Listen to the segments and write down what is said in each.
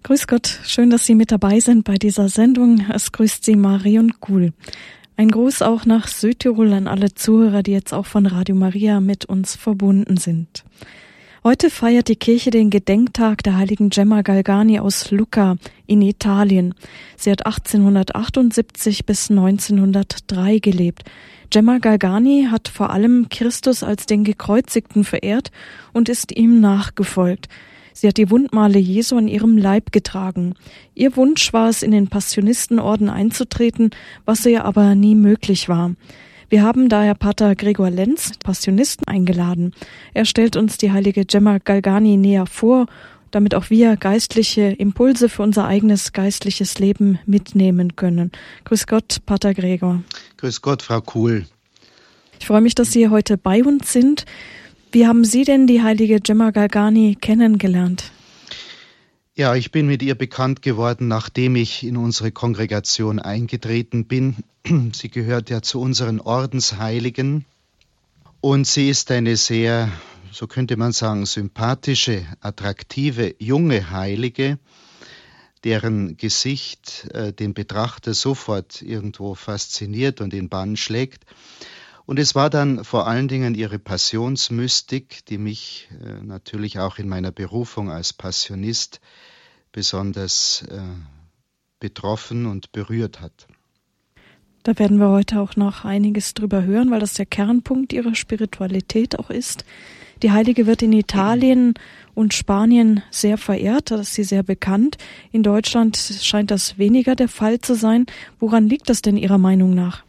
Grüß Gott, schön, dass Sie mit dabei sind bei dieser Sendung. Es grüßt Sie Marion Kuhl. Ein Gruß auch nach Südtirol an alle Zuhörer, die jetzt auch von Radio Maria mit uns verbunden sind. Heute feiert die Kirche den Gedenktag der heiligen Gemma Galgani aus Lucca in Italien. Sie hat 1878 bis 1903 gelebt. Gemma Galgani hat vor allem Christus als den Gekreuzigten verehrt und ist ihm nachgefolgt. Sie hat die Wundmale Jesu an ihrem Leib getragen. Ihr Wunsch war es, in den Passionistenorden einzutreten, was ihr aber nie möglich war. Wir haben daher Pater Gregor Lenz, Passionisten, eingeladen. Er stellt uns die heilige Gemma Galgani näher vor, damit auch wir geistliche Impulse für unser eigenes geistliches Leben mitnehmen können. Grüß Gott, Pater Gregor. Grüß Gott, Frau Kuhl. Ich freue mich, dass Sie heute bei uns sind. Wie haben Sie denn die heilige Gemma Galgani kennengelernt? Ja, ich bin mit ihr bekannt geworden, nachdem ich in unsere Kongregation eingetreten bin. Sie gehört ja zu unseren Ordensheiligen und sie ist eine sehr, so könnte man sagen, sympathische, attraktive, junge Heilige, deren Gesicht den Betrachter sofort irgendwo fasziniert und in Bann schlägt. Und es war dann vor allen Dingen ihre Passionsmystik, die mich natürlich auch in meiner Berufung als Passionist besonders betroffen und berührt hat. Da werden wir heute auch noch einiges drüber hören, weil das der Kernpunkt ihrer Spiritualität auch ist. Die Heilige wird in Italien und Spanien sehr verehrt, da ist sie sehr bekannt. In Deutschland scheint das weniger der Fall zu sein. Woran liegt das denn Ihrer Meinung nach?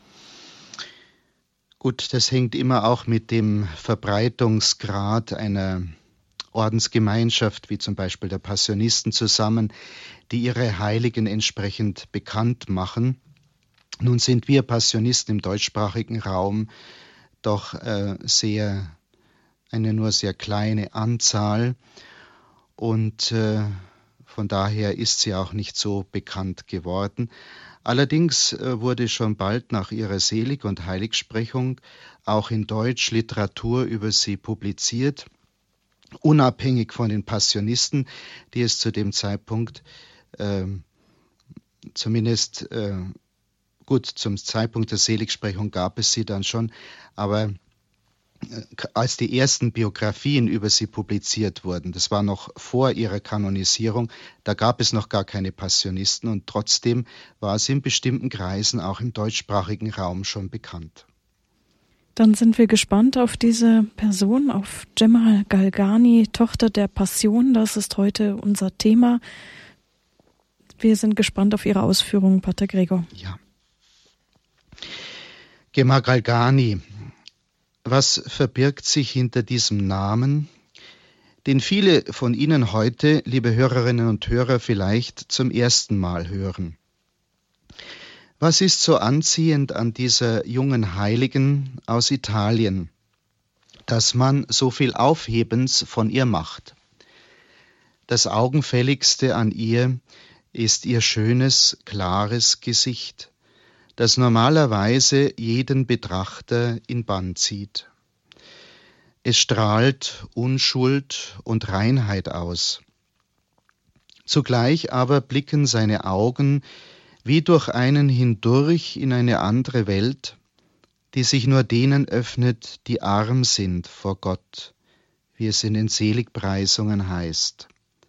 Gut, das hängt immer auch mit dem Verbreitungsgrad einer Ordensgemeinschaft, wie zum Beispiel der Passionisten, zusammen, die ihre Heiligen entsprechend bekannt machen. Nun sind wir Passionisten im deutschsprachigen Raum doch eine nur sehr kleine Anzahl und von daher ist sie auch nicht so bekannt geworden. Allerdings wurde schon bald nach ihrer Selig- und Heiligsprechung auch in Deutsch Literatur über sie publiziert, unabhängig von den Passionisten, die es zu dem Zeitpunkt zum Zeitpunkt der Seligsprechung gab es sie dann schon, aber als die ersten Biografien über sie publiziert wurden, das war noch vor ihrer Kanonisierung, da gab es noch gar keine Passionisten und trotzdem war sie in bestimmten Kreisen auch im deutschsprachigen Raum schon bekannt. Dann sind wir gespannt auf diese Person, auf Gemma Galgani, Tochter der Passion. Das ist heute unser Thema. Wir sind gespannt auf Ihre Ausführungen, Pater Gregor. Ja. Gemma Galgani. Was verbirgt sich hinter diesem Namen, den viele von Ihnen heute, liebe Hörerinnen und Hörer, vielleicht zum ersten Mal hören? Was ist so anziehend an dieser jungen Heiligen aus Italien, dass man so viel Aufhebens von ihr macht? Das Augenfälligste an ihr ist ihr schönes, klares Gesicht, das normalerweise jeden Betrachter in Bann zieht. Es strahlt Unschuld und Reinheit aus. Zugleich aber blicken seine Augen wie durch einen hindurch in eine andere Welt, die sich nur denen öffnet, die arm sind vor Gott, wie es in den Seligpreisungen heißt.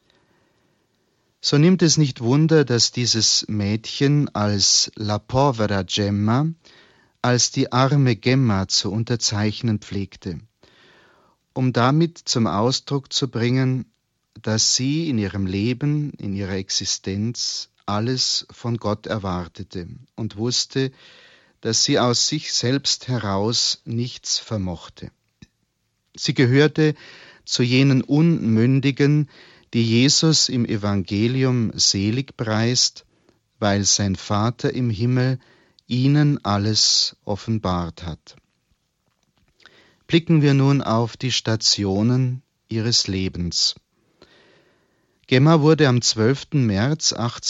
So nimmt es nicht Wunder, dass dieses Mädchen als La povera Gemma, als die arme Gemma zu unterzeichnen pflegte, um damit zum Ausdruck zu bringen, dass sie in ihrem Leben, in ihrer Existenz alles von Gott erwartete und wusste, dass sie aus sich selbst heraus nichts vermochte. Sie gehörte zu jenen Unmündigen, die Jesus im Evangelium selig preist, weil sein Vater im Himmel ihnen alles offenbart hat. Blicken wir nun auf die Stationen ihres Lebens. Gemma wurde am 12. März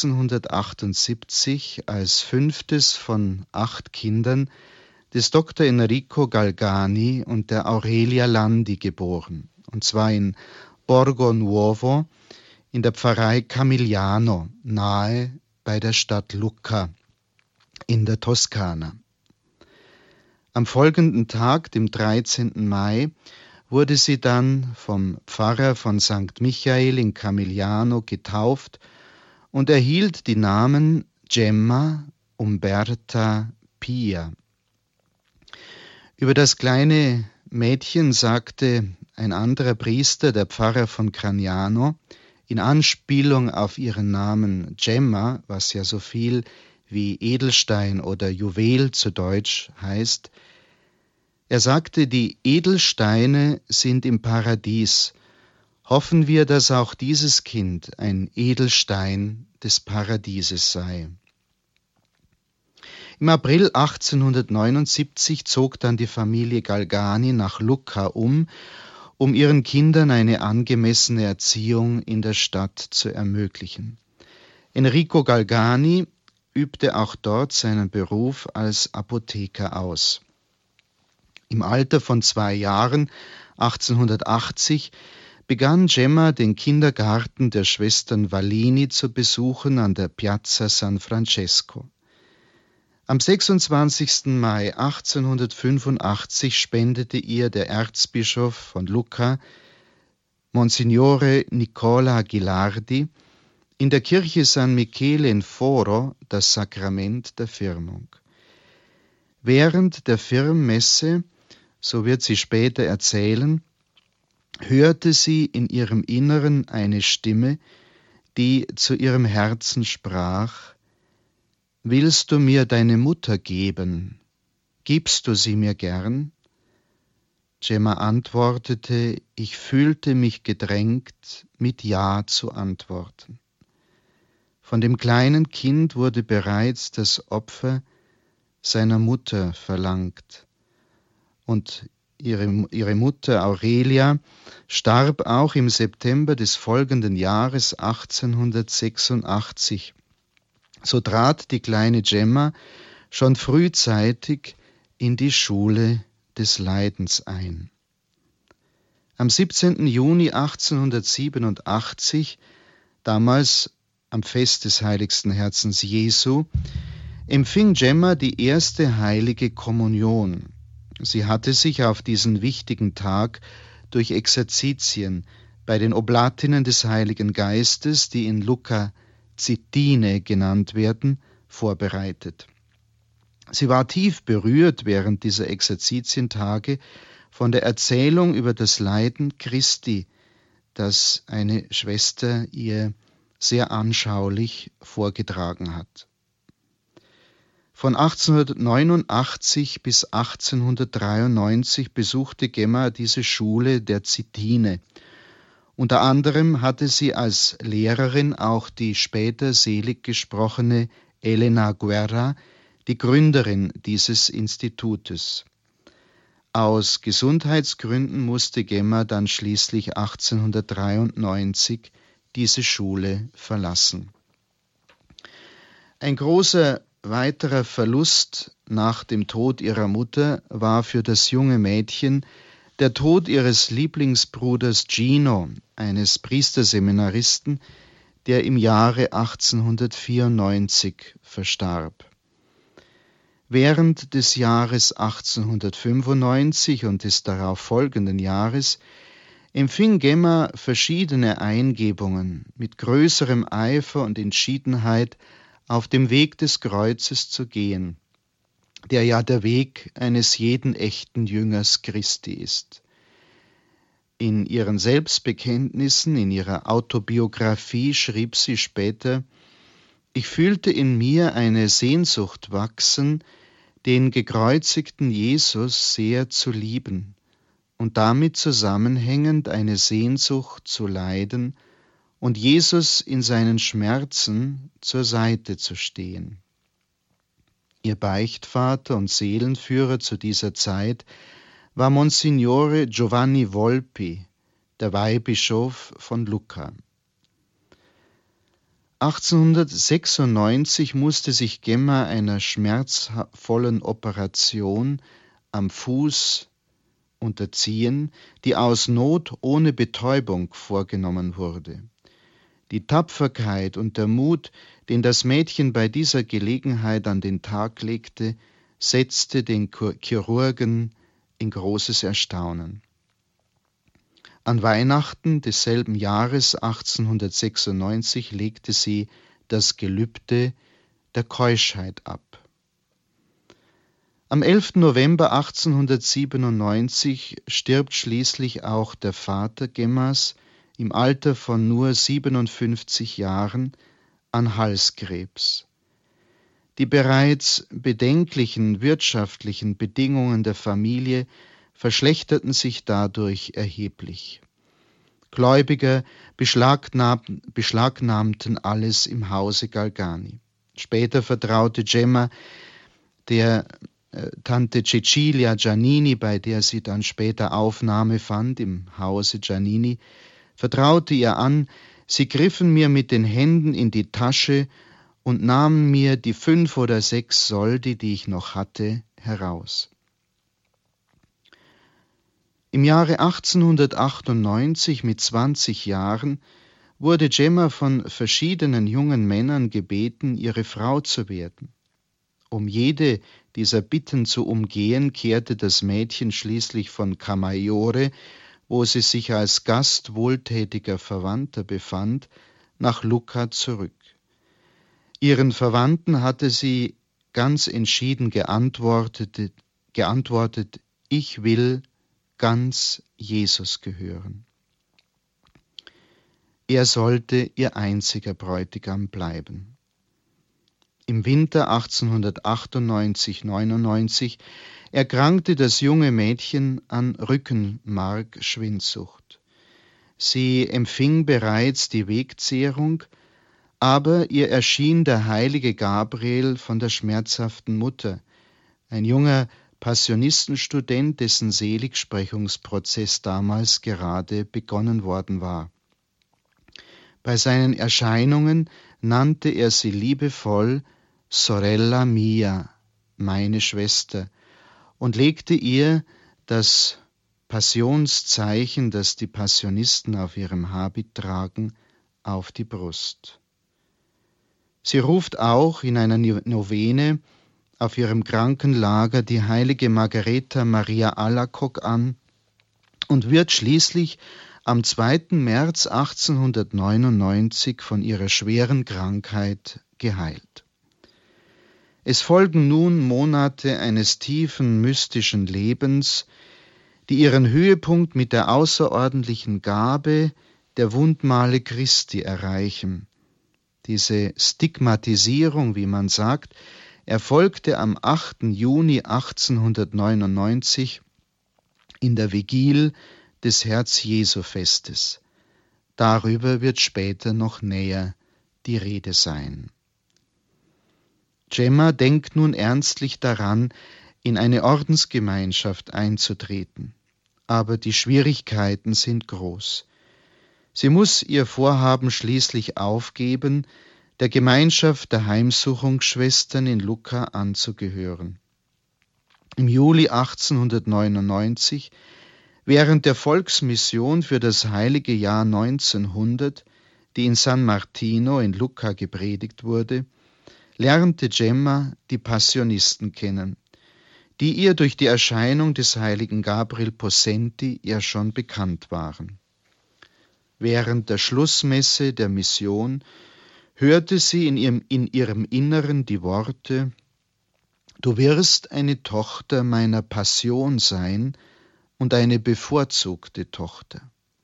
1878 als 5. von 8 Kindern des Dr. Enrico Galgani und der Aurelia Landi geboren, und zwar in Borgo Nuovo in der Pfarrei Camigliano, nahe bei der Stadt Lucca in der Toskana. Am folgenden Tag, dem 13. Mai, wurde sie dann vom Pfarrer von St. Michael in Camigliano getauft und erhielt die Namen Gemma Umberta Pia. Über das kleine Mädchen sagte ein anderer Priester, der Pfarrer von Craniano, in Anspielung auf ihren Namen Gemma, was ja so viel wie Edelstein oder Juwel zu Deutsch heißt, er sagte, die Edelsteine sind im Paradies. Hoffen wir, dass auch dieses Kind ein Edelstein des Paradieses sei. Im April 1879 zog dann die Familie Galgani nach Lucca um ihren Kindern eine angemessene Erziehung in der Stadt zu ermöglichen. Enrico Galgani übte auch dort seinen Beruf als Apotheker aus. Im Alter von 2 Jahren, 1880, begann Gemma den Kindergarten der Schwestern Vallini zu besuchen an der Piazza San Francesco. Am 26. Mai 1885 spendete ihr der Erzbischof von Lucca, Monsignore Nicola Ghilardi, in der Kirche San Michele in Foro das Sakrament der Firmung. Während der Firmmesse, so wird sie später erzählen, hörte sie in ihrem Inneren eine Stimme, die zu ihrem Herzen sprach: »Willst du mir deine Mutter geben? Gibst du sie mir gern?« Gemma antwortete, ich fühlte mich gedrängt, mit Ja zu antworten. Von dem kleinen Kind wurde bereits das Opfer seiner Mutter verlangt. Und ihre Mutter Aurelia starb auch im September des folgenden Jahres 1886. So trat die kleine Gemma schon frühzeitig in die Schule des Leidens ein. Am 17. Juni 1887, damals am Fest des heiligsten Herzens Jesu, empfing Gemma die erste heilige Kommunion. Sie hatte sich auf diesen wichtigen Tag durch Exerzitien bei den Oblatinnen des Heiligen Geistes, die in Lucca Zittine genannt werden, vorbereitet. Sie war tief berührt während dieser Exerzitientage von der Erzählung über das Leiden Christi, das eine Schwester ihr sehr anschaulich vorgetragen hat. Von 1889 bis 1893 besuchte Gemma diese Schule der Zittine. Unter anderem hatte sie als Lehrerin auch die später selig gesprochene Elena Guerra, die Gründerin dieses Institutes. Aus Gesundheitsgründen musste Gemma dann schließlich 1893 diese Schule verlassen. Ein großer weiterer Verlust nach dem Tod ihrer Mutter war für das junge Mädchen der Tod ihres Lieblingsbruders Gino, eines Priesterseminaristen, der im Jahre 1894 verstarb. Während des Jahres 1895 und des darauf folgenden Jahres empfing Gemma verschiedene Eingebungen, mit größerem Eifer und Entschiedenheit auf dem Weg des Kreuzes zu gehen, der ja der Weg eines jeden echten Jüngers Christi ist. In ihren Selbstbekenntnissen, in ihrer Autobiografie schrieb sie später: Ich fühlte in mir eine Sehnsucht wachsen, den gekreuzigten Jesus sehr zu lieben und damit zusammenhängend eine Sehnsucht zu leiden und Jesus in seinen Schmerzen zur Seite zu stehen. Ihr Beichtvater und Seelenführer zu dieser Zeit war Monsignore Giovanni Volpi, der Weihbischof von Lucca. 1896 musste sich Gemma einer schmerzvollen Operation am Fuß unterziehen, die aus Not ohne Betäubung vorgenommen wurde. Die Tapferkeit und der Mut, den das Mädchen bei dieser Gelegenheit an den Tag legte, setzte den Chirurgen in großes Erstaunen. An Weihnachten desselben Jahres 1896 legte sie das Gelübde der Keuschheit ab. Am 11. November 1897 stirbt schließlich auch der Vater Gemmas im Alter von nur 57 Jahren an Halskrebs. Die bereits bedenklichen wirtschaftlichen Bedingungen der Familie verschlechterten sich dadurch erheblich. Gläubiger beschlagnahmten alles im Hause Galgani. Später vertraute Gemma der Tante Cecilia Giannini, bei der sie dann später Aufnahme fand im Hause Giannini, vertraute ihr an, sie griffen mir mit den Händen in die Tasche und nahmen mir die 5 oder 6 Soldi, die ich noch hatte, heraus. Im Jahre 1898 mit 20 Jahren wurde Gemma von verschiedenen jungen Männern gebeten, ihre Frau zu werden. Um jede dieser Bitten zu umgehen, kehrte das Mädchen schließlich von Camaiore, wo sie sich als Gast wohltätiger Verwandter befand, nach Lucca zurück. Ihren Verwandten hatte sie ganz entschieden geantwortet, ich will ganz Jesus gehören. Er sollte ihr einziger Bräutigam bleiben. Im Winter 1898/99 erkrankte das junge Mädchen an Rückenmarkschwindsucht. Sie empfing bereits die Wegzehrung, aber ihr erschien der heilige Gabriel von der schmerzhaften Mutter, ein junger Passionistenstudent, dessen Seligsprechungsprozess damals gerade begonnen worden war. Bei seinen Erscheinungen nannte er sie liebevoll Sorella mia, meine Schwester, und legte ihr das Passionszeichen, das die Passionisten auf ihrem Habit tragen, auf die Brust. Sie ruft auch in einer Novene auf ihrem Krankenlager die heilige Margareta Maria Alacoque an und wird schließlich am 2. März 1899 von ihrer schweren Krankheit geheilt. Es folgen nun Monate eines tiefen, mystischen Lebens, die ihren Höhepunkt mit der außerordentlichen Gabe der Wundmale Christi erreichen. Diese Stigmatisierung, wie man sagt, erfolgte am 8. Juni 1899 in der Vigil des Herz-Jesu-Festes. Darüber wird später noch näher die Rede sein. Gemma denkt nun ernstlich daran, in eine Ordensgemeinschaft einzutreten. Aber die Schwierigkeiten sind groß. Sie muss ihr Vorhaben schließlich aufgeben, der Gemeinschaft der Heimsuchungsschwestern in Lucca anzugehören. Im Juli 1899, während der Volksmission für das heilige Jahr 1900, die in San Martino in Lucca gepredigt wurde, lernte Gemma die Passionisten kennen, die ihr durch die Erscheinung des heiligen Gabriel Possenti ja schon bekannt waren. Während der Schlussmesse der Mission hörte sie in ihrem Inneren die Worte: Du wirst eine Tochter meiner Passion sein und eine bevorzugte Tochter.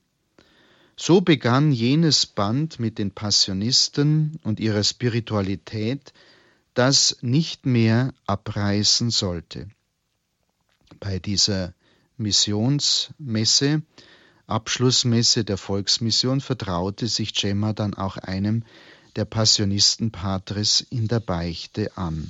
So begann jenes Band mit den Passionisten und ihrer Spiritualität, das nicht mehr abreißen sollte. Bei dieser Missionsmesse, Abschlussmesse der Volksmission, vertraute sich Gemma dann auch einem der Passionistenpatres in der Beichte an.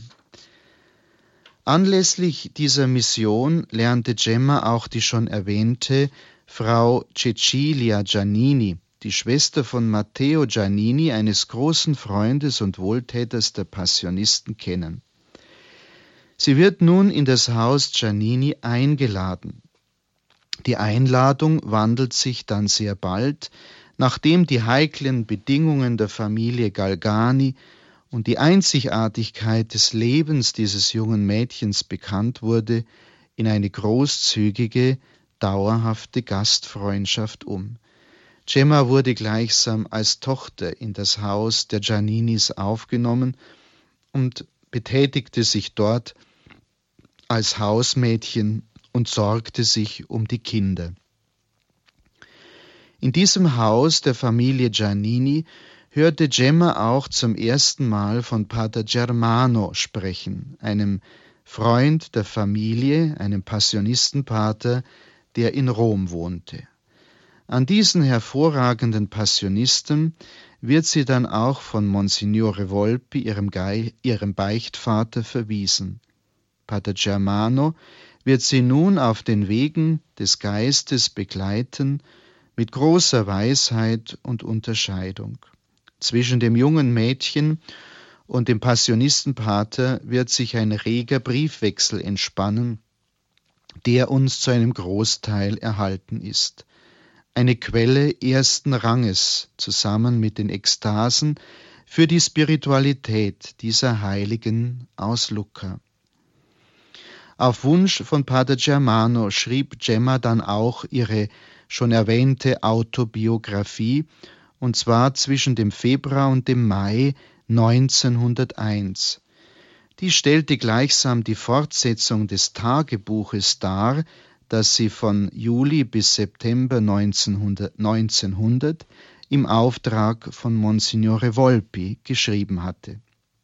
Anlässlich dieser Mission lernte Gemma auch die schon erwähnte Frau Cecilia Giannini, die Schwester von Matteo Giannini, eines großen Freundes und Wohltäters der Passionisten, kennen. Sie wird nun in das Haus Giannini eingeladen. Die Einladung wandelt sich dann sehr bald Nachdem die heiklen Bedingungen der Familie Galgani und die Einzigartigkeit des Lebens dieses jungen Mädchens bekannt wurde, in eine großzügige, dauerhafte Gastfreundschaft um. Gemma wurde gleichsam als Tochter in das Haus der Gianninis aufgenommen und betätigte sich dort als Hausmädchen und sorgte sich um die Kinder. In diesem Haus der Familie Giannini hörte Gemma auch zum ersten Mal von Pater Germano sprechen, einem Freund der Familie, einem Passionistenpater, der in Rom wohnte. An diesen hervorragenden Passionisten wird sie dann auch von Monsignore Volpi, ihrem Beichtvater, verwiesen. Pater Germano wird sie nun auf den Wegen des Geistes begleiten, mit großer Weisheit und Unterscheidung. Zwischen dem jungen Mädchen und dem Passionistenpater wird sich ein reger Briefwechsel entspannen, der uns zu einem Großteil erhalten ist. Eine Quelle ersten Ranges zusammen mit den Ekstasen für die Spiritualität dieser Heiligen aus Lucca. Auf Wunsch von Pater Germano schrieb Gemma dann auch ihre schon erwähnte Autobiografie, und zwar zwischen dem Februar und dem Mai 1901. Die stellte gleichsam die Fortsetzung des Tagebuches dar, das sie von Juli bis September 1900 im Auftrag von Monsignore Volpi geschrieben hatte.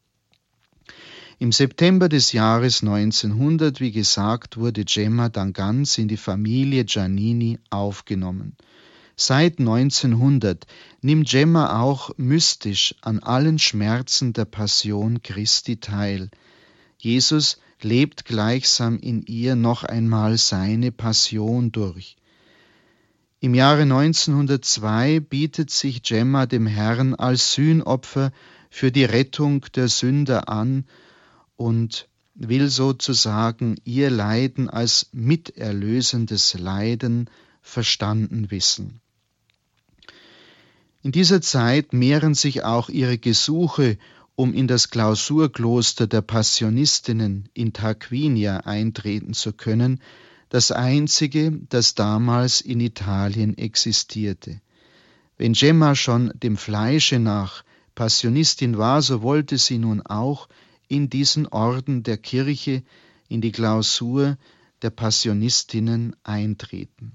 Im September des Jahres 1900, wie gesagt, wurde Gemma dann ganz in die Familie Giannini aufgenommen. Seit 1900 nimmt Gemma auch mystisch an allen Schmerzen der Passion Christi teil. Jesus lebt gleichsam in ihr noch einmal seine Passion durch. Im Jahre 1902 bietet sich Gemma dem Herrn als Sühnopfer für die Rettung der Sünder an und will sozusagen ihr Leiden als miterlösendes Leiden verstanden wissen. In dieser Zeit mehren sich auch ihre Gesuche, um in das Klausurkloster der Passionistinnen in Tarquinia eintreten zu können, das einzige, das damals in Italien existierte. Wenn Gemma schon dem Fleische nach Passionistin war, so wollte sie nun auch in diesen Orden der Kirche, in die Klausur der Passionistinnen eintreten.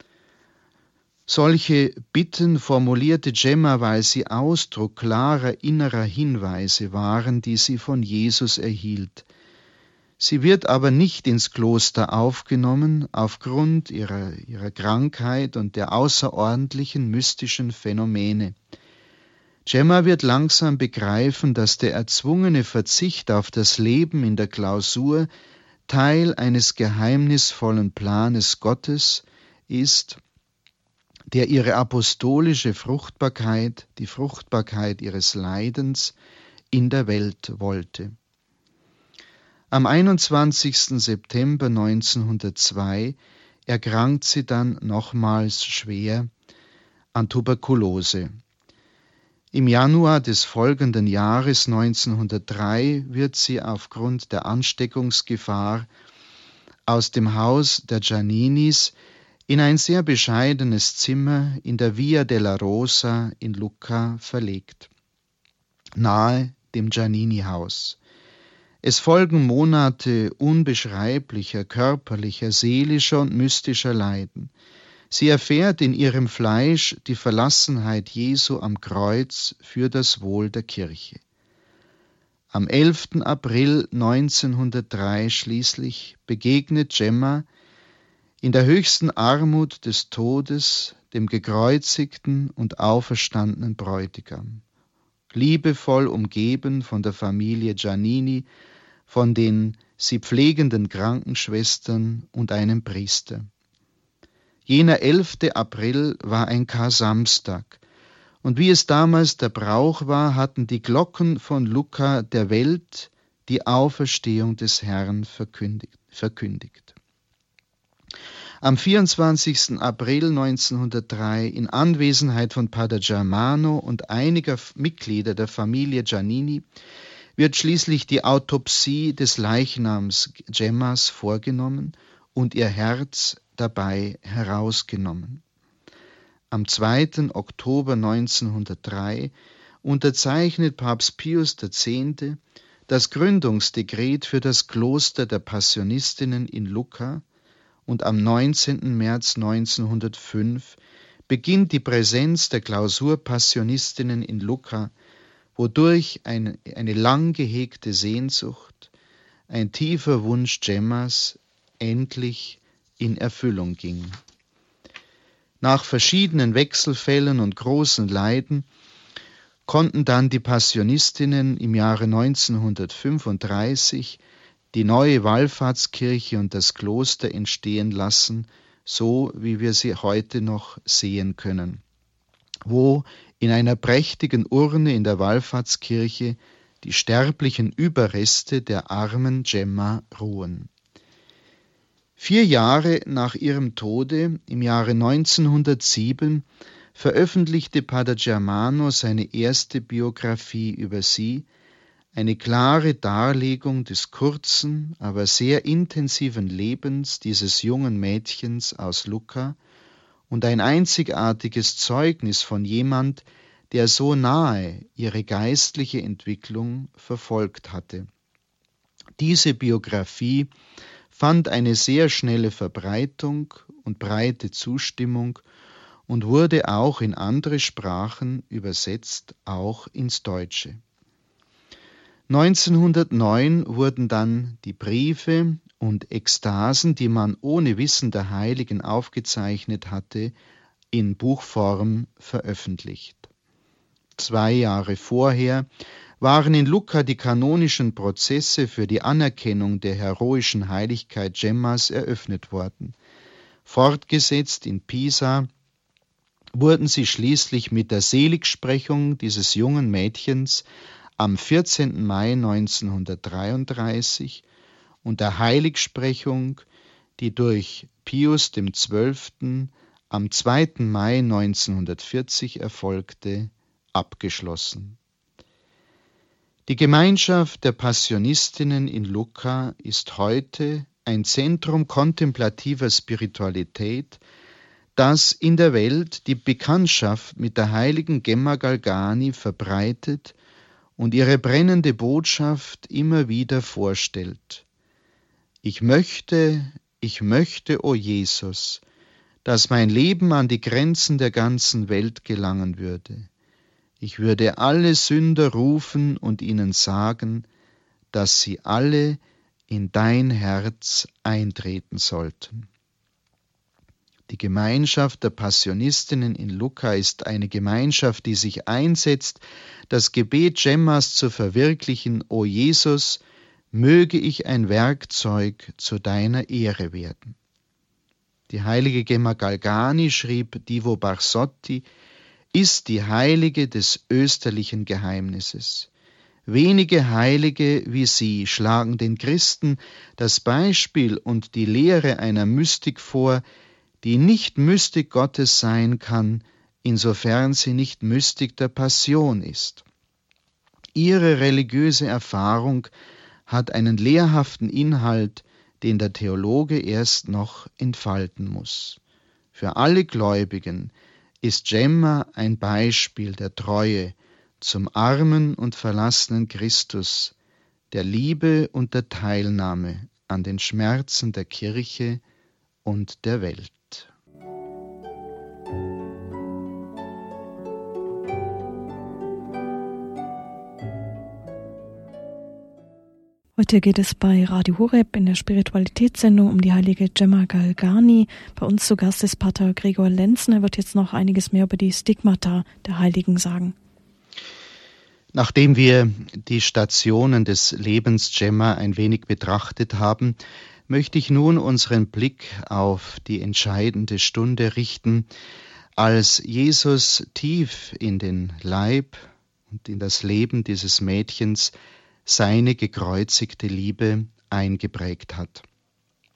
Solche Bitten formulierte Gemma, weil sie Ausdruck klarer innerer Hinweise waren, die sie von Jesus erhielt. Sie wird aber nicht ins Kloster aufgenommen, aufgrund ihrer Krankheit und der außerordentlichen mystischen Phänomene. Gemma wird langsam begreifen, dass der erzwungene Verzicht auf das Leben in der Klausur Teil eines geheimnisvollen Planes Gottes ist, der ihre apostolische Fruchtbarkeit, die Fruchtbarkeit ihres Leidens, in der Welt wollte. Am 21. September 1902 erkrankt sie dann nochmals schwer an Tuberkulose. Im Januar des folgenden Jahres 1903 wird sie aufgrund der Ansteckungsgefahr aus dem Haus der Gianninis in ein sehr bescheidenes Zimmer in der Via della Rosa in Lucca verlegt, nahe dem Giannini-Haus. Es folgen Monate unbeschreiblicher körperlicher, seelischer und mystischer Leiden. Sie erfährt in ihrem Fleisch die Verlassenheit Jesu am Kreuz für das Wohl der Kirche. Am 11. April 1903 schließlich begegnet Gemma in der höchsten Armut des Todes dem gekreuzigten und auferstandenen Bräutigam, liebevoll umgeben von der Familie Giannini, von den sie pflegenden Krankenschwestern und einem Priester. Jener 11. April war ein Kar-Samstag, und wie es damals der Brauch war, hatten die Glocken von Lucca der Welt die Auferstehung des Herrn verkündigt. Am 24. April 1903 in Anwesenheit von Pater Germano und einiger Mitglieder der Familie Giannini wird schließlich die Autopsie des Leichnams Gemmas vorgenommen und ihr Herz dabei herausgenommen. Am 2. Oktober 1903 unterzeichnet Papst Pius X. das Gründungsdekret für das Kloster der Passionistinnen in Lucca und am 19. März 1905 beginnt die Präsenz der Klausur-Passionistinnen in Lucca, wodurch eine lang gehegte Sehnsucht, ein tiefer Wunsch Gemmas endlich in Erfüllung ging. Nach verschiedenen Wechselfällen und großen Leiden konnten dann die Passionistinnen im Jahre 1935 die neue Wallfahrtskirche und das Kloster entstehen lassen, so wie wir sie heute noch sehen können, wo in einer prächtigen Urne in der Wallfahrtskirche die sterblichen Überreste der armen Gemma ruhen. 4 Jahre nach ihrem Tode, im Jahre 1907, veröffentlichte Pater Germano seine erste Biografie über sie, eine klare Darlegung des kurzen, aber sehr intensiven Lebens dieses jungen Mädchens aus Lucca und ein einzigartiges Zeugnis von jemand, der so nahe ihre geistliche Entwicklung verfolgt hatte. Diese Biografie fand eine sehr schnelle Verbreitung und breite Zustimmung und wurde auch in andere Sprachen übersetzt, auch ins Deutsche. 1909 wurden dann die Briefe und Ekstasen, die man ohne Wissen der Heiligen aufgezeichnet hatte, in Buchform veröffentlicht. 2 Jahre vorher waren in Lucca die kanonischen Prozesse für die Anerkennung der heroischen Heiligkeit Gemmas eröffnet worden. Fortgesetzt in Pisa wurden sie schließlich mit der Seligsprechung dieses jungen Mädchens am 14. Mai 1933 und der Heiligsprechung, die durch Pius XII. Am 2. Mai 1940 erfolgte, abgeschlossen. Die Gemeinschaft der Passionistinnen in Lucca ist heute ein Zentrum kontemplativer Spiritualität, das in der Welt die Bekanntschaft mit der heiligen Gemma Galgani verbreitet und ihre brennende Botschaft immer wieder vorstellt. Ich möchte, o Jesus, dass mein Leben an die Grenzen der ganzen Welt gelangen würde. Ich würde alle Sünder rufen und ihnen sagen, dass sie alle in dein Herz eintreten sollten. Die Gemeinschaft der Passionistinnen in Lucca ist eine Gemeinschaft, die sich einsetzt, das Gebet Gemmas zu verwirklichen: O Jesus, möge ich ein Werkzeug zu deiner Ehre werden. Die heilige Gemma Galgani, schrieb Divo Barsotti, ist die Heilige des österlichen Geheimnisses. Wenige Heilige wie sie schlagen den Christen das Beispiel und die Lehre einer Mystik vor, die nicht Mystik Gottes sein kann, insofern sie nicht Mystik der Passion ist. Ihre religiöse Erfahrung hat einen lehrhaften Inhalt, den der Theologe erst noch entfalten muss. Für alle Gläubigen ist Gemma ein Beispiel der Treue zum armen und verlassenen Christus, der Liebe und der Teilnahme an den Schmerzen der Kirche und der Welt. Heute geht es bei Radio Horeb in der Spiritualitätssendung um die heilige Gemma Galgani. Bei uns zu Gast ist Pater Gregor Lenzen. Er wird jetzt noch einiges mehr über die Stigmata der Heiligen sagen. Nachdem wir die Stationen des Lebens Gemma ein wenig betrachtet haben, möchte ich nun unseren Blick auf die entscheidende Stunde richten, als Jesus tief in den Leib und in das Leben dieses Mädchens seine gekreuzigte Liebe eingeprägt hat.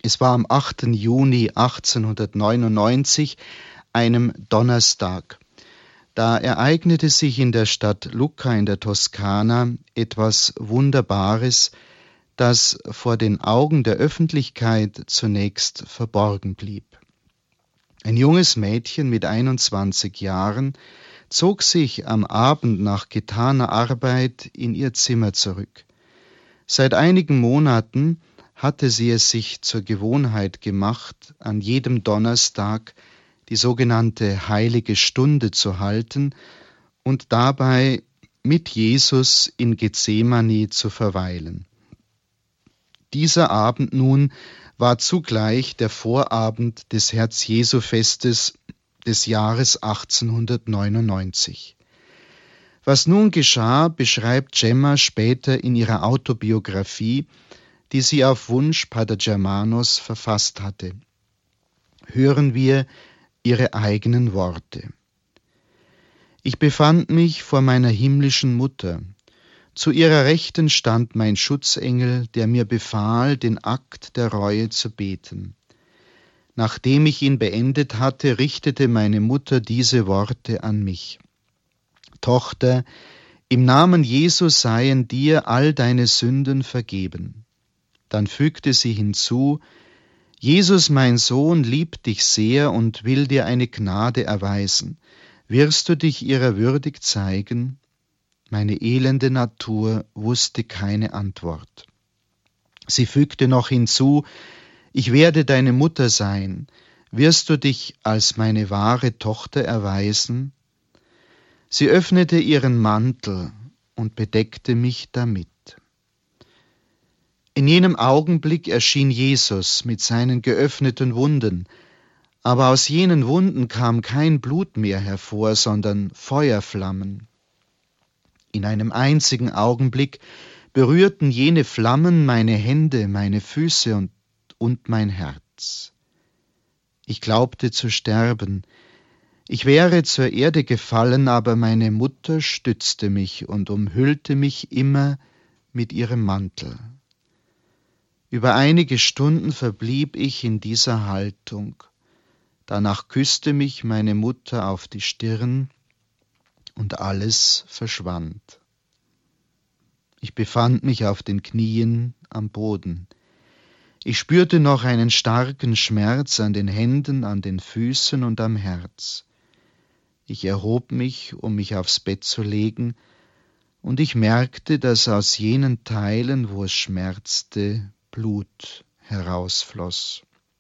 Es war am 8. Juni 1899, einem Donnerstag. Da ereignete sich in der Stadt Lucca in der Toskana etwas Wunderbares, das vor den Augen der Öffentlichkeit zunächst verborgen blieb. Ein junges Mädchen mit 21 Jahren zog sich am Abend nach getaner Arbeit in ihr Zimmer zurück. Seit einigen Monaten hatte sie es sich zur Gewohnheit gemacht, an jedem Donnerstag die sogenannte Heilige Stunde zu halten und dabei mit Jesus in Gethsemane zu verweilen. Dieser Abend nun war zugleich der Vorabend des Herz-Jesu-Festes des Jahres 1899. Was nun geschah, beschreibt Gemma später in ihrer Autobiografie, die sie auf Wunsch Pater Germanos verfasst hatte. Hören wir ihre eigenen Worte. Ich befand mich vor meiner himmlischen Mutter. Zu ihrer Rechten stand mein Schutzengel, der mir befahl, den Akt der Reue zu beten. Nachdem ich ihn beendet hatte, richtete meine Mutter diese Worte an mich. Tochter, im Namen Jesu seien dir all deine Sünden vergeben. Dann fügte sie hinzu, Jesus, mein Sohn, liebt dich sehr und will dir eine Gnade erweisen. Wirst du dich ihrer würdig zeigen? Meine elende Natur wusste keine Antwort. Sie fügte noch hinzu, ich werde deine Mutter sein. Wirst du dich als meine wahre Tochter erweisen? Sie öffnete ihren Mantel und bedeckte mich damit. In jenem Augenblick erschien Jesus mit seinen geöffneten Wunden, aber aus jenen Wunden kam kein Blut mehr hervor, sondern Feuerflammen. In einem einzigen Augenblick berührten jene Flammen meine Hände, meine Füße und mein Herz. Ich glaubte zu sterben. Ich wäre zur Erde gefallen, aber meine Mutter stützte mich und umhüllte mich immer mit ihrem Mantel. Über einige Stunden verblieb ich in dieser Haltung. Danach küsste mich meine Mutter auf die Stirn und alles verschwand. Ich befand mich auf den Knien am Boden. Ich spürte noch einen starken Schmerz an den Händen, an den Füßen und am Herz. Ich erhob mich, um mich aufs Bett zu legen, und ich merkte, dass aus jenen Teilen, wo es schmerzte, Blut herausfloss.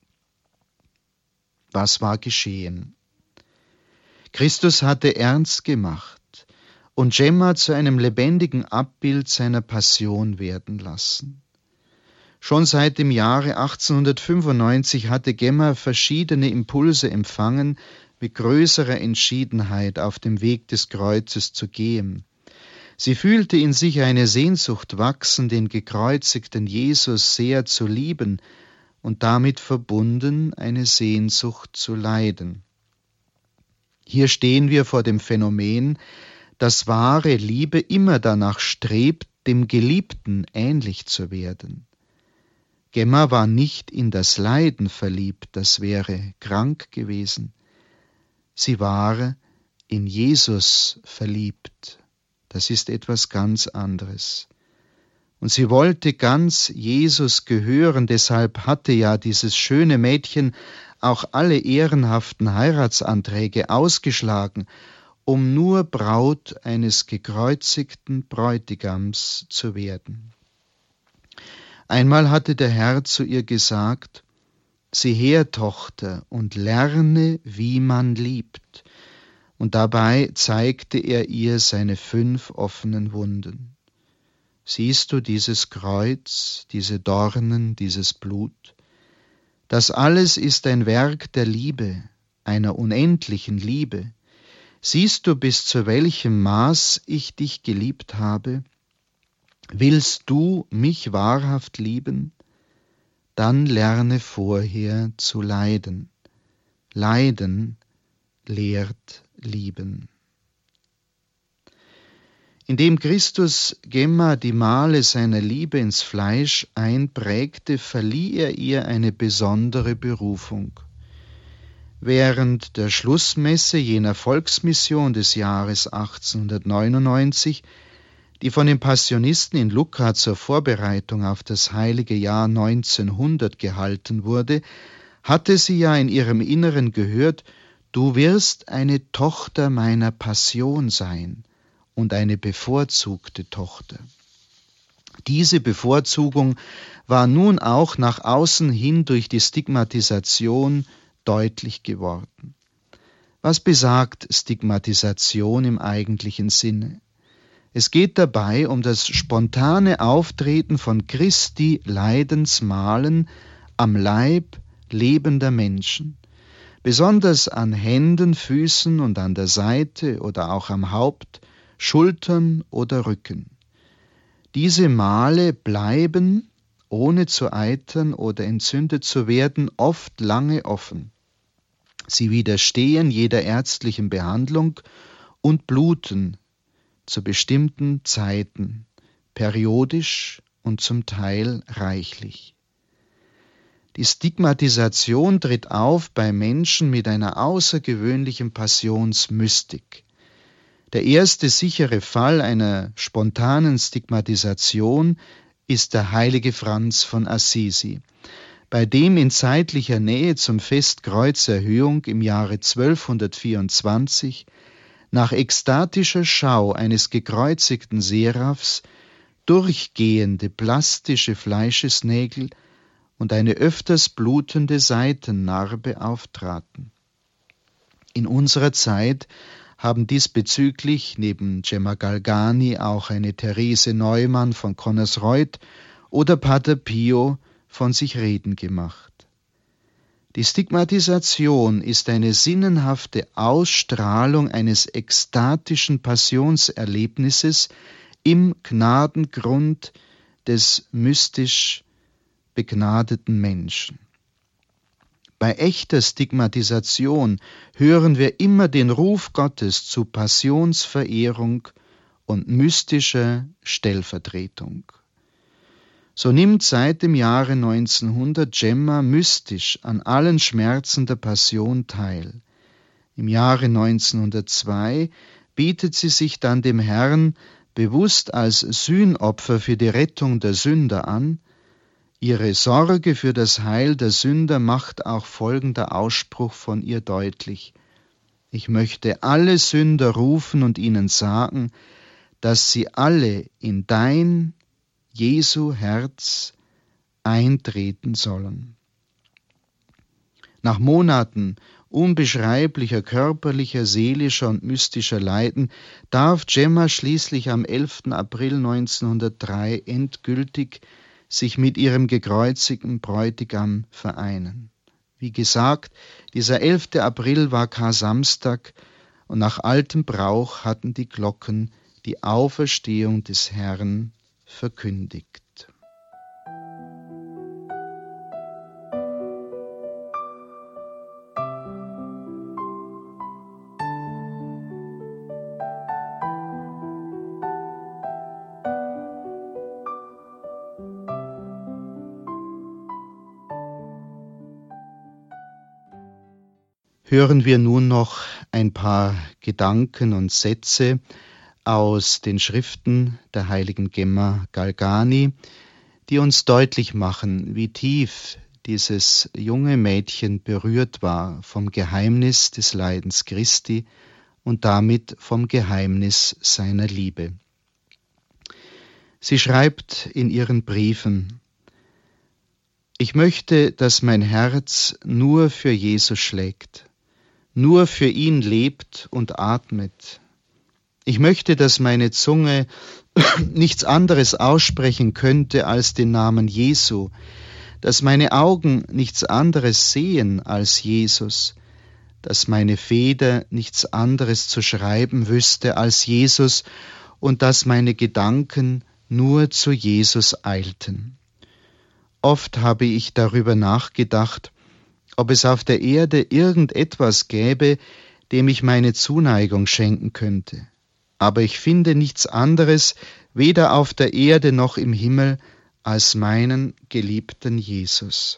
Was war geschehen? Christus hatte ernst gemacht und Gemma zu einem lebendigen Abbild seiner Passion werden lassen. Schon seit dem Jahre 1895 hatte Gemma verschiedene Impulse empfangen, mit größerer Entschiedenheit auf dem Weg des Kreuzes zu gehen. Sie fühlte in sich eine Sehnsucht wachsen, den gekreuzigten Jesus sehr zu lieben und damit verbunden eine Sehnsucht zu leiden. Hier stehen wir vor dem Phänomen, dass wahre Liebe immer danach strebt, dem Geliebten ähnlich zu werden. Gemma war nicht in das Leiden verliebt, das wäre krank gewesen. Sie war in Jesus verliebt. Das ist etwas ganz anderes. Und sie wollte ganz Jesus gehören, deshalb hatte ja dieses schöne Mädchen auch alle ehrenhaften Heiratsanträge ausgeschlagen, um nur Braut eines gekreuzigten Bräutigams zu werden. Einmal hatte der Herr zu ihr gesagt, sieh her, Tochter, und lerne, wie man liebt. Und dabei zeigte er ihr seine 5 offenen Wunden. Siehst du dieses Kreuz, diese Dornen, dieses Blut? Das alles ist ein Werk der Liebe, einer unendlichen Liebe. Siehst du, bis zu welchem Maß ich dich geliebt habe? Willst du mich wahrhaft lieben? Dann lerne vorher zu leiden. Leiden lehrt lieben. Indem Christus Gemma die Male seiner Liebe ins Fleisch einprägte, verlieh er ihr eine besondere Berufung. Während der Schlussmesse jener Volksmission des Jahres 1899, die von den Passionisten in Lucca zur Vorbereitung auf das heilige Jahr 1900 gehalten wurde, hatte sie ja in ihrem Inneren gehört: Du wirst eine Tochter meiner Passion sein und eine bevorzugte Tochter. Diese Bevorzugung war nun auch nach außen hin durch die Stigmatisation deutlich geworden. Was besagt Stigmatisation im eigentlichen Sinne? Es geht dabei um das spontane Auftreten von Christi Leidensmalen am Leib lebender Menschen, besonders an Händen, Füßen und an der Seite oder auch am Haupt, Schultern oder Rücken. Diese Male bleiben, ohne zu eitern oder entzündet zu werden, oft lange offen. Sie widerstehen jeder ärztlichen Behandlung und bluten zu bestimmten Zeiten, periodisch und zum Teil reichlich. Die Stigmatisation tritt auf bei Menschen mit einer außergewöhnlichen Passionsmystik. Der erste sichere Fall einer spontanen Stigmatisation ist der heilige Franz von Assisi, bei dem in zeitlicher Nähe zum Fest Kreuzerhöhung im Jahre 1224 nach ekstatischer Schau eines gekreuzigten Seraphs durchgehende plastische Fleischesnägel und eine öfters blutende Seitennarbe auftraten. In unserer Zeit haben diesbezüglich neben Gemma Galgani auch eine Therese Neumann von Connersreuth oder Pater Pio von sich reden gemacht. Die Stigmatisation ist eine sinnenhafte Ausstrahlung eines ekstatischen Passionserlebnisses im Gnadengrund des mystisch begnadeten Menschen. Bei echter Stigmatisation hören wir immer den Ruf Gottes zu Passionsverehrung und mystischer Stellvertretung. So nimmt seit dem Jahre 1900 Gemma mystisch an allen Schmerzen der Passion teil. Im Jahre 1902 bietet sie sich dann dem Herrn bewusst als Sühnopfer für die Rettung der Sünder an. Ihre Sorge für das Heil der Sünder macht auch folgender Ausspruch von ihr deutlich: Ich möchte alle Sünder rufen und ihnen sagen, dass sie alle in dein, Jesu Herz, eintreten sollen. Nach Monaten unbeschreiblicher körperlicher, seelischer und mystischer Leiden darf Gemma schließlich am 11. April 1903 endgültig sich mit ihrem gekreuzigten Bräutigam vereinen. Wie gesagt, dieser 11. April war Kar-Samstag und nach altem Brauch hatten die Glocken die Auferstehung des Herrn verkündigt. Hören wir nun noch ein paar Gedanken und Sätze aus den Schriften der heiligen Gemma Galgani, die uns deutlich machen, wie tief dieses junge Mädchen berührt war vom Geheimnis des Leidens Christi und damit vom Geheimnis seiner Liebe. Sie schreibt in ihren Briefen: Ich möchte, dass mein Herz nur für Jesus schlägt, nur für ihn lebt und atmet. Ich möchte, dass meine Zunge nichts anderes aussprechen könnte als den Namen Jesu, dass meine Augen nichts anderes sehen als Jesus, dass meine Feder nichts anderes zu schreiben wüsste als Jesus und dass meine Gedanken nur zu Jesus eilten. Oft habe ich darüber nachgedacht, ob es auf der Erde irgendetwas gäbe, dem ich meine Zuneigung schenken könnte. aber ich finde nichts anderes, weder auf der Erde noch im Himmel, als meinen geliebten Jesus.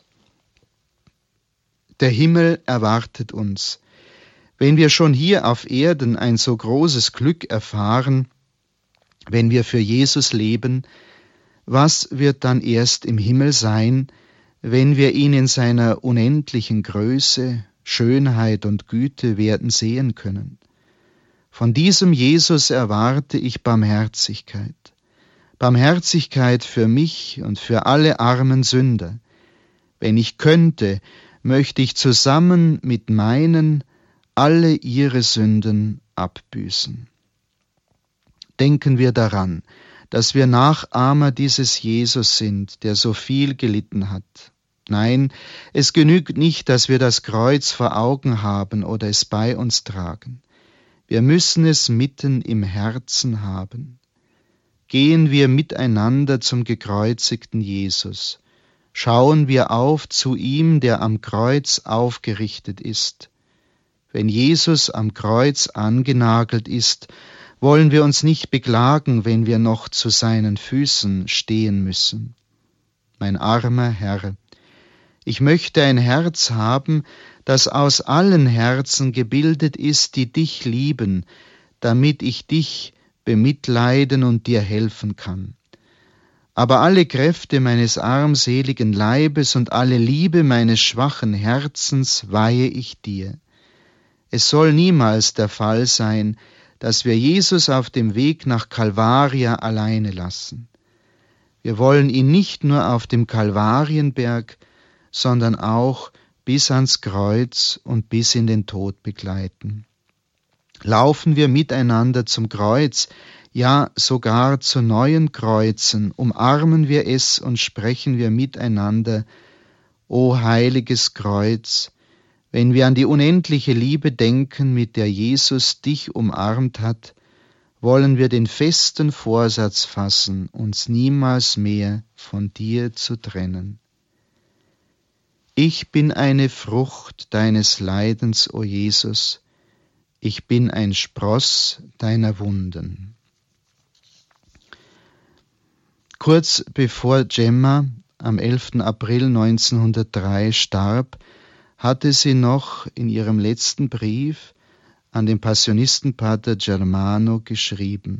Der Himmel erwartet uns. Wenn wir schon hier auf Erden ein so großes Glück erfahren, wenn wir für Jesus leben, was wird dann erst im Himmel sein, wenn wir ihn in seiner unendlichen Größe, Schönheit und Güte werden sehen können? Von diesem Jesus erwarte ich Barmherzigkeit. Barmherzigkeit für mich und für alle armen Sünder. Wenn ich könnte, möchte ich zusammen mit meinen alle ihre Sünden abbüßen. Denken wir daran, dass wir Nachahmer dieses Jesus sind, der so viel gelitten hat. Nein, es genügt nicht, dass wir das Kreuz vor Augen haben oder es bei uns tragen. Wir müssen es mitten im Herzen haben. Gehen wir miteinander zum gekreuzigten Jesus. Schauen wir auf zu ihm, der am Kreuz aufgerichtet ist. Wenn Jesus am Kreuz angenagelt ist, wollen wir uns nicht beklagen, wenn wir noch zu seinen Füßen stehen müssen. Mein armer Herr, ich möchte ein Herz haben, das aus allen Herzen gebildet ist, die dich lieben, damit ich dich bemitleiden und dir helfen kann. Aber alle Kräfte meines armseligen Leibes und alle Liebe meines schwachen Herzens weihe ich dir. Es soll niemals der Fall sein, dass wir Jesus auf dem Weg nach Kalvaria alleine lassen. Wir wollen ihn nicht nur auf dem Kalvarienberg, sondern auch bis ans Kreuz und bis in den Tod begleiten. Laufen wir miteinander zum Kreuz, ja sogar zu neuen Kreuzen, umarmen wir es und sprechen wir miteinander: O heiliges Kreuz, wenn wir an die unendliche Liebe denken, mit der Jesus dich umarmt hat, wollen wir den festen Vorsatz fassen, uns niemals mehr von dir zu trennen. Ich bin eine Frucht deines Leidens, o Jesus, ich bin ein Spross deiner Wunden. Kurz bevor Gemma am 11. April 1903 starb, hatte sie noch in ihrem letzten Brief an den Passionistenpater Germano geschrieben: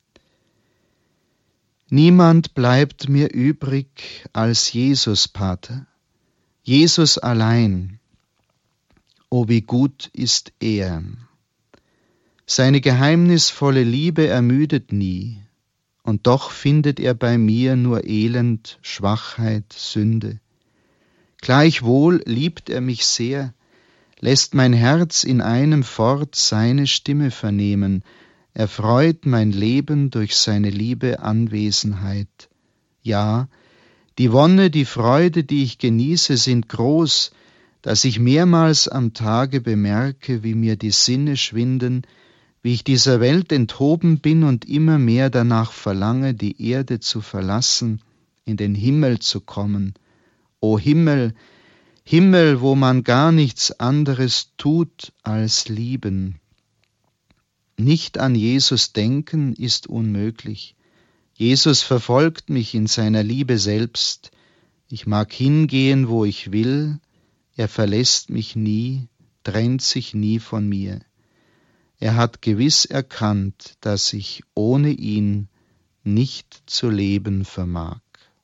Niemand bleibt mir übrig als Jesus, Pater, Jesus allein. O wie gut ist er! Seine geheimnisvolle Liebe ermüdet nie, und doch findet er bei mir nur Elend, Schwachheit, Sünde. Gleichwohl liebt er mich sehr, lässt mein Herz in einem fort seine Stimme vernehmen, erfreut mein Leben durch seine liebe Anwesenheit. Ja, die Wonne, die Freude, die ich genieße, sind groß, dass ich mehrmals am Tage bemerke, wie mir die Sinne schwinden, wie ich dieser Welt enthoben bin und immer mehr danach verlange, die Erde zu verlassen, in den Himmel zu kommen. O Himmel, Himmel, wo man gar nichts anderes tut als lieben. Nicht an Jesus denken ist unmöglich. Jesus verfolgt mich in seiner Liebe selbst. Ich mag hingehen, wo ich will. Er verlässt mich nie, trennt sich nie von mir. Er hat gewiss erkannt, dass ich ohne ihn nicht zu leben vermag.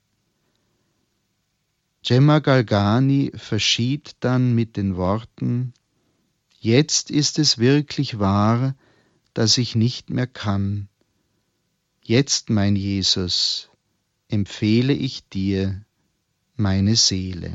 Gemma Galgani verschied dann mit den Worten: Jetzt ist es wirklich wahr, dass ich nicht mehr kann. Jetzt, mein Jesus, empfehle ich dir meine Seele.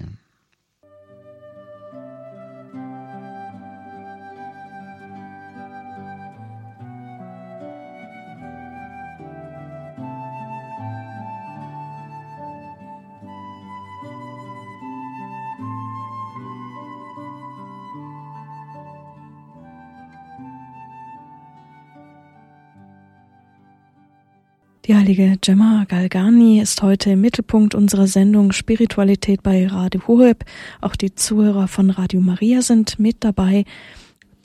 Die heilige Gemma Galgani ist heute im Mittelpunkt unserer Sendung Spiritualität bei Radio Horeb. Auch die Zuhörer von Radio Maria sind mit dabei.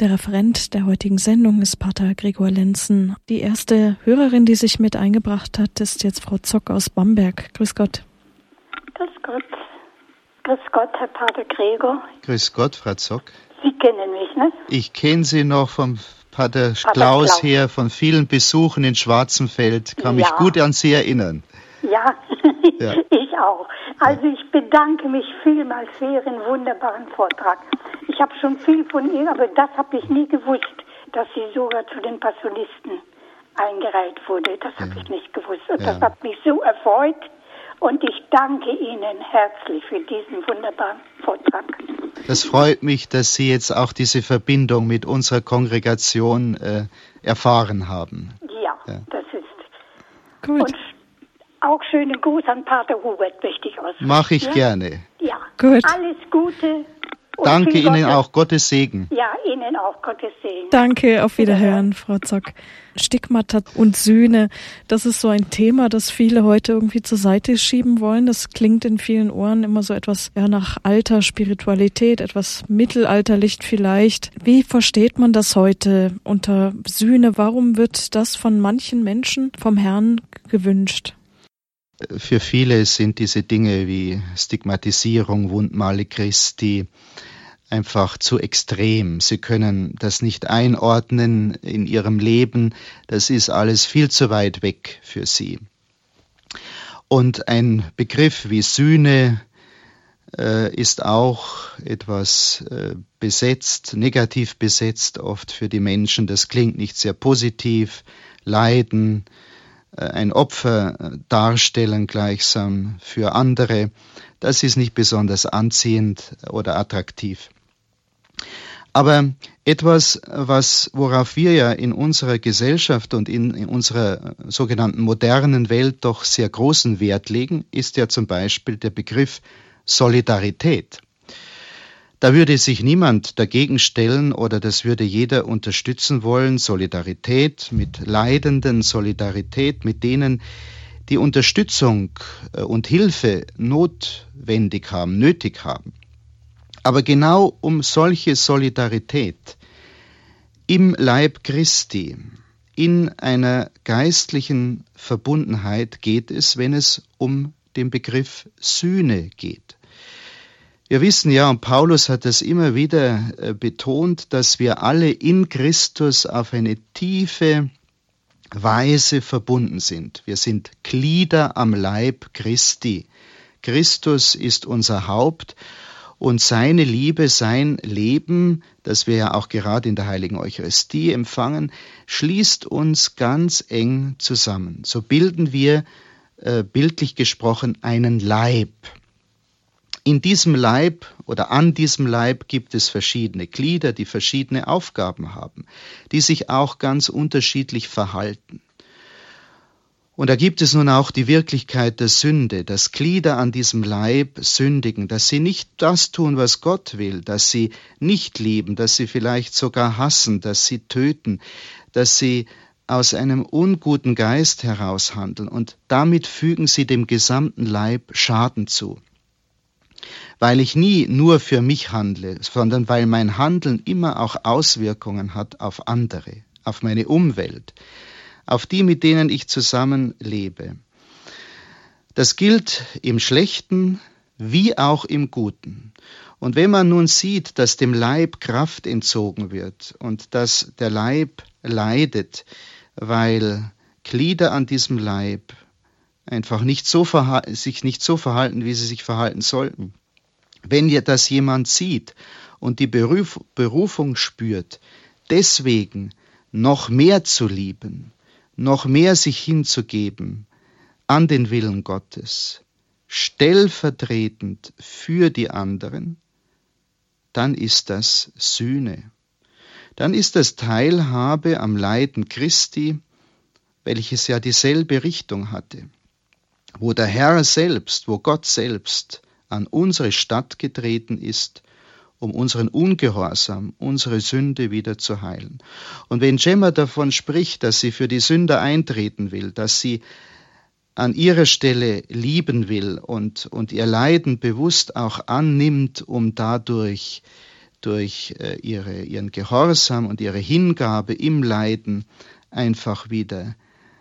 Der Referent der heutigen Sendung ist Pater Gregor Lenzen. Die erste Hörerin, die sich mit eingebracht hat, ist jetzt Frau Zock aus Bamberg. Grüß Gott. Grüß Gott. Grüß Gott, Herr Pater Gregor. Grüß Gott, Frau Zock. Sie kennen mich, ne? Ich kenne Sie noch vom Pater Klaus her, von vielen Besuchen in Schwarzenfeld. Kann mich gut an Sie erinnern. Ja, ich auch. Also ich bedanke mich vielmals für Ihren wunderbaren Vortrag. Ich habe schon viel von Ihnen, aber das habe ich nie gewusst, dass Sie sogar zu den Passionisten eingereiht wurde. Das habe ich nicht gewusst. Und das hat mich so erfreut. Und ich danke Ihnen herzlich für diesen wunderbaren Vortrag. Das freut mich, dass Sie jetzt auch diese Verbindung mit unserer Kongregation erfahren haben. Ja, das ist gut. Und auch schönen Gruß an Pater Hubert, möchte ich ausrichten. Mache ich gerne. Ja, gut. Alles Gute. Und Danke Ihnen Gottes, auch, Gottes Segen. Ja, Ihnen auch, Gottes Segen. Danke, auf Wiederhören, Frau Zock. Stigmata und Sühne, das ist so ein Thema, das viele heute irgendwie zur Seite schieben wollen. Das klingt in vielen Ohren immer so etwas nach alter Spiritualität, etwas mittelalterlich vielleicht. Wie versteht man das heute unter Sühne? Warum wird das von manchen Menschen vom Herrn gewünscht? Für viele sind diese Dinge wie Stigmatisierung, Wundmale Christi einfach zu extrem. Sie können das nicht einordnen in ihrem Leben. Das ist alles viel zu weit weg für sie. Und ein Begriff wie Sühne ist auch etwas besetzt, negativ besetzt oft für die Menschen. Das klingt nicht sehr positiv. Leiden, ein Opfer darstellen gleichsam für andere. Das ist nicht besonders anziehend oder attraktiv. Aber etwas, worauf wir ja in unserer Gesellschaft und in unserer sogenannten modernen Welt doch sehr großen Wert legen, ist ja zum Beispiel der Begriff Solidarität. Da würde sich niemand dagegen stellen oder das würde jeder unterstützen wollen. Solidarität mit Leidenden, Solidarität mit denen, die Unterstützung und Hilfe notwendig haben, nötig haben. Aber genau um solche Solidarität im Leib Christi, in einer geistlichen Verbundenheit geht es, wenn es um den Begriff Sühne geht. Wir wissen ja, und Paulus hat das immer wieder betont, dass wir alle in Christus auf eine tiefe Weise verbunden sind. Wir sind Glieder am Leib Christi. Christus ist unser Haupt. Und seine Liebe, sein Leben, das wir ja auch gerade in der Heiligen Eucharistie empfangen, schließt uns ganz eng zusammen. So bilden wir, bildlich gesprochen, einen Leib. In diesem Leib oder an diesem Leib gibt es verschiedene Glieder, die verschiedene Aufgaben haben, die sich auch ganz unterschiedlich verhalten. Und da gibt es nun auch die Wirklichkeit der Sünde, dass Glieder an diesem Leib sündigen, dass sie nicht das tun, was Gott will, dass sie nicht lieben, dass sie vielleicht sogar hassen, dass sie töten, dass sie aus einem unguten Geist heraus handeln und damit fügen sie dem gesamten Leib Schaden zu. Weil ich nie nur für mich handle, sondern weil mein Handeln immer auch Auswirkungen hat auf andere, auf meine Umwelt, auf die, mit denen ich zusammenlebe. Das gilt im Schlechten wie auch im Guten. Und wenn man nun sieht, dass dem Leib Kraft entzogen wird und dass der Leib leidet, weil Glieder an diesem Leib einfach sich nicht so verhalten, wie sie sich verhalten sollten, wenn das jemand sieht und die Berufung spürt, deswegen noch mehr zu lieben, noch mehr sich hinzugeben an den Willen Gottes, stellvertretend für die anderen, dann ist das Sühne. Dann ist das Teilhabe am Leiden Christi, welches ja dieselbe Richtung hatte, wo der Herr selbst, wo Gott selbst an unsere Stadt getreten ist, um unseren Ungehorsam, unsere Sünde wieder zu heilen. Und wenn Gemma davon spricht, dass sie für die Sünder eintreten will, dass sie an ihrer Stelle lieben will und ihr Leiden bewusst auch annimmt, um dadurch durch ihren Gehorsam und ihre Hingabe im Leiden einfach wieder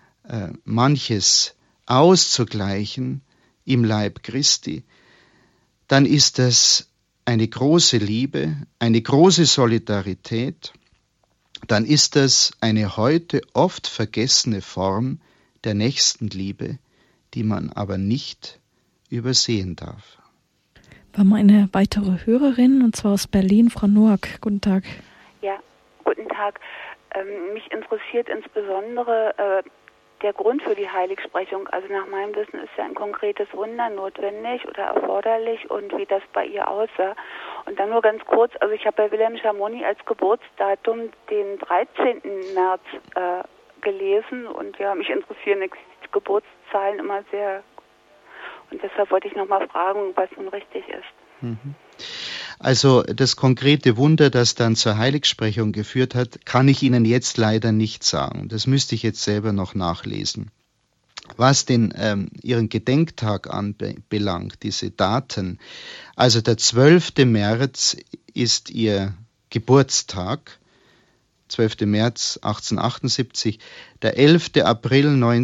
manches auszugleichen im Leib Christi, dann ist das eine große Liebe, eine große Solidarität, dann ist das eine heute oft vergessene Form der Nächstenliebe, die man aber nicht übersehen darf. Wir haben eine weitere Hörerin, und zwar aus Berlin, Frau Noack. Guten Tag. Ja, guten Tag. Mich interessiert insbesondere der Grund für die Heiligsprechung. Also nach meinem Wissen ist ja ein konkretes Wunder notwendig oder erforderlich und wie das bei ihr aussah. Und dann nur ganz kurz, also ich habe bei Wilhelm Schamoni als Geburtsdatum den 13. März gelesen und ja, mich interessieren die Geburtszahlen immer sehr. Und deshalb wollte ich nochmal fragen, was nun richtig ist. Also das konkrete Wunder, das dann zur Heiligsprechung geführt hat, kann ich Ihnen jetzt leider nicht sagen. Das müsste ich jetzt selber noch nachlesen. Was Ihren Gedenktag anbelangt, diese Daten, also der 12. März ist Ihr Geburtstag, 12. März 1878, der 11. April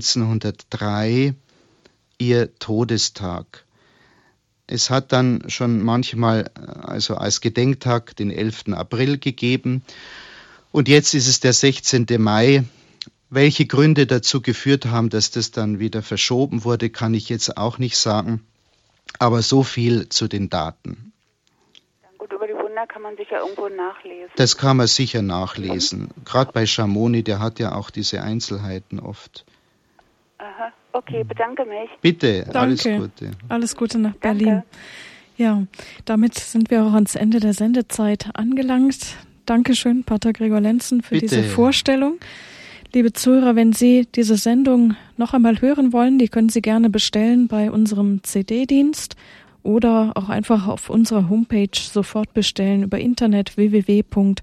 1903 Ihr Todestag. Es hat dann schon manchmal also als Gedenktag den 11. April gegeben und jetzt ist es der 16. Mai. Welche Gründe dazu geführt haben, dass das dann wieder verschoben wurde, kann ich jetzt auch nicht sagen, aber so viel zu den Daten. Gut, über die Wunder kann man sicher irgendwo nachlesen. Das kann man sicher nachlesen. Gerade bei Schamoni, der hat ja auch diese Einzelheiten oft. Aha. Okay, bedanke mich. Bitte, Danke. Alles Gute. Alles Gute nach Berlin. Danke. Ja, damit sind wir auch ans Ende der Sendezeit angelangt. Dankeschön, Pater Gregor Lenzen, für Bitte. diese Vorstellung. Liebe Zuhörer, wenn Sie diese Sendung noch einmal hören wollen, die können Sie gerne bestellen bei unserem CD-Dienst oder auch einfach auf unserer Homepage sofort bestellen über Internet www.horeb.org.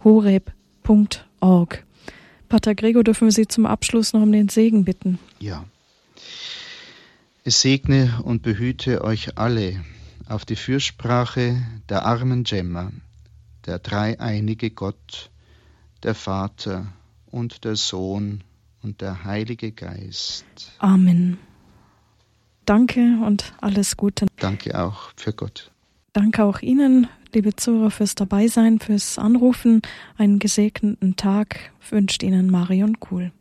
Pater Gregor, dürfen wir Sie zum Abschluss noch um den Segen bitten? Ja. Es segne und behüte euch alle auf die Fürsprache der armen Gemma, der dreieinige Gott, der Vater und der Sohn und der Heilige Geist. Amen. Danke und alles Gute. Danke auch für Gott. Danke auch Ihnen, liebe Zuhörer, fürs Dabeisein, fürs Anrufen. Einen gesegneten Tag wünscht Ihnen Marion Kuhl.